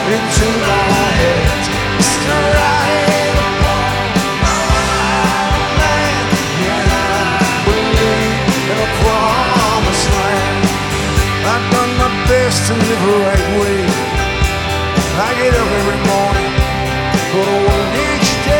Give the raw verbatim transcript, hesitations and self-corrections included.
into my head. Stride upon land, and I believe in a promised land. I've done my best to live the right way. I get up every morning.